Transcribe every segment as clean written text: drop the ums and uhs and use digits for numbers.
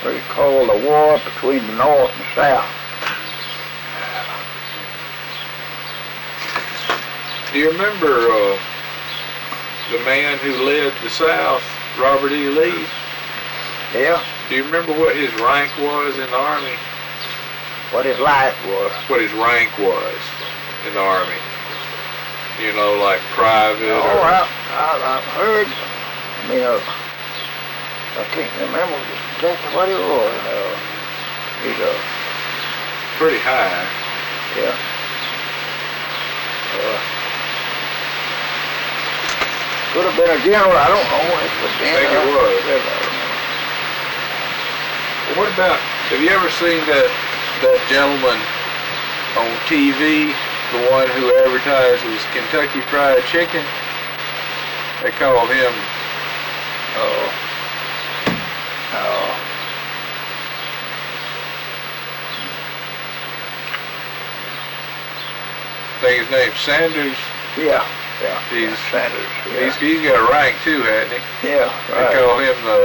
what you call the war between the North and South. Do you remember the man who led the South, Robert E. Lee? Yeah. Do you remember what his rank was in the Army? What his life was. What his rank was in the Army? You know, like private. Oh, I've heard. I mean, I can't remember exactly what it was. He's pretty high. Yeah. Could have been a general. I don't know. I think it was. What about? Have you ever seen that gentleman on TV? The one who advertises Kentucky Fried Chicken? They call him. I think his name's Sanders. Yeah. He's Sanders. Yeah. He's got a rank too, hasn't he? Yeah. Right. They call him the.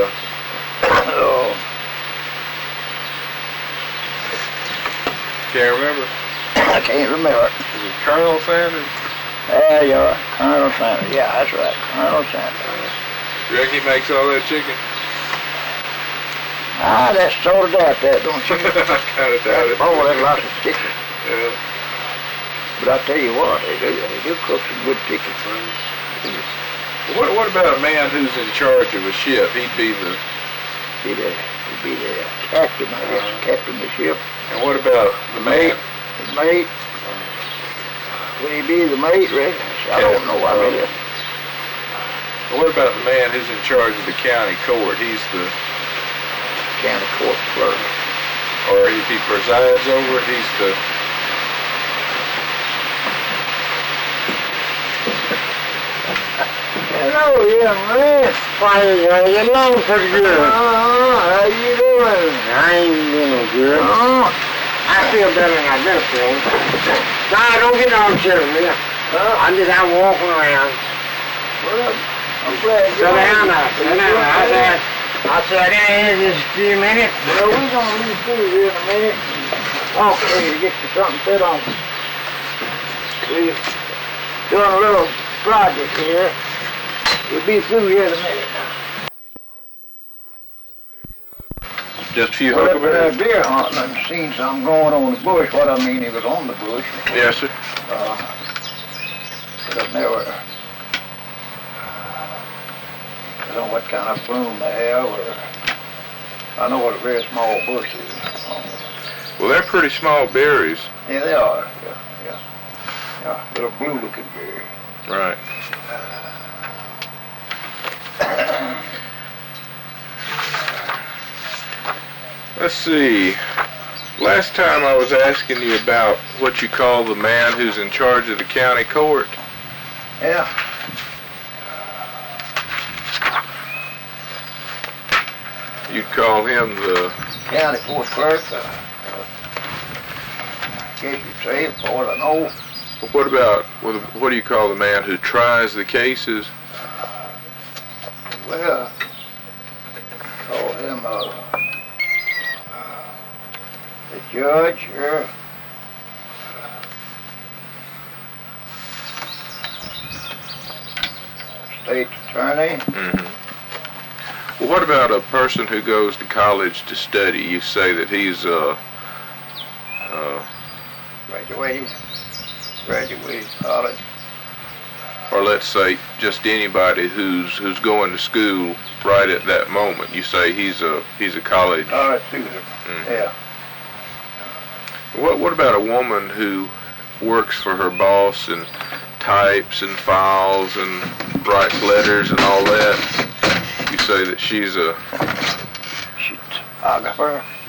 Can't remember. I can't remember. Is it Colonel Sanders? Yeah, Colonel Sanders. Yeah, that's right, Colonel Sanders. You reckon he makes all that chicken? That's sort of doubt that, don't you? I kind of doubt it. Oh, that's lots of chicken. Yeah. But I tell you what, they do cook some good chicken. What about a man who's in charge of a ship? He'd be the captain, I guess, captain of the ship. And what about the man? The mate. Would he be the mate, Rick? I don't know. I mean, what about the man who's in charge of the county court? He's the county court clerk. Or if he presides over it, he's the... Hello, young man. Fine, you know pretty good. How you doing? I ain't doing good. I feel better than I've been feeling. Nah, don't get on chilling me. I'm just out walking around. Well, I'm glad Sit down now. Sit down. I'll sit down in just a few minutes. Well, we're going to leave through here in a minute. Okay, to get you something set on. We're doing a little project here. We'll be through here in a minute now. Just a few Well, huckleberries? deer hunting and seen something going on in the bush. What I mean, he was on the bush. Yes, sir. But I've never... I don't know what kind of plume they have, or... I know what a very small bush is. Well, they're pretty small berries. Yeah, they are. Yeah, little blue-looking berries. Right. Let's see. Last time I was asking you about what you call the man who's in charge of the county court. Yeah. You'd call him the... County court clerk. Guess you'd say, as far as I know. What about, what do you call the man who tries the cases? Well, call him the judge, or state attorney. Mm-hmm. Well, what about a person who goes to college to study? You say that he's graduated college. Or let's say just anybody who's going to school right at that moment. You say he's a college. Student. Mm-hmm. Yeah. What about a woman who works for her boss and types and files and writes letters and all that? You say that she's a Stenographer.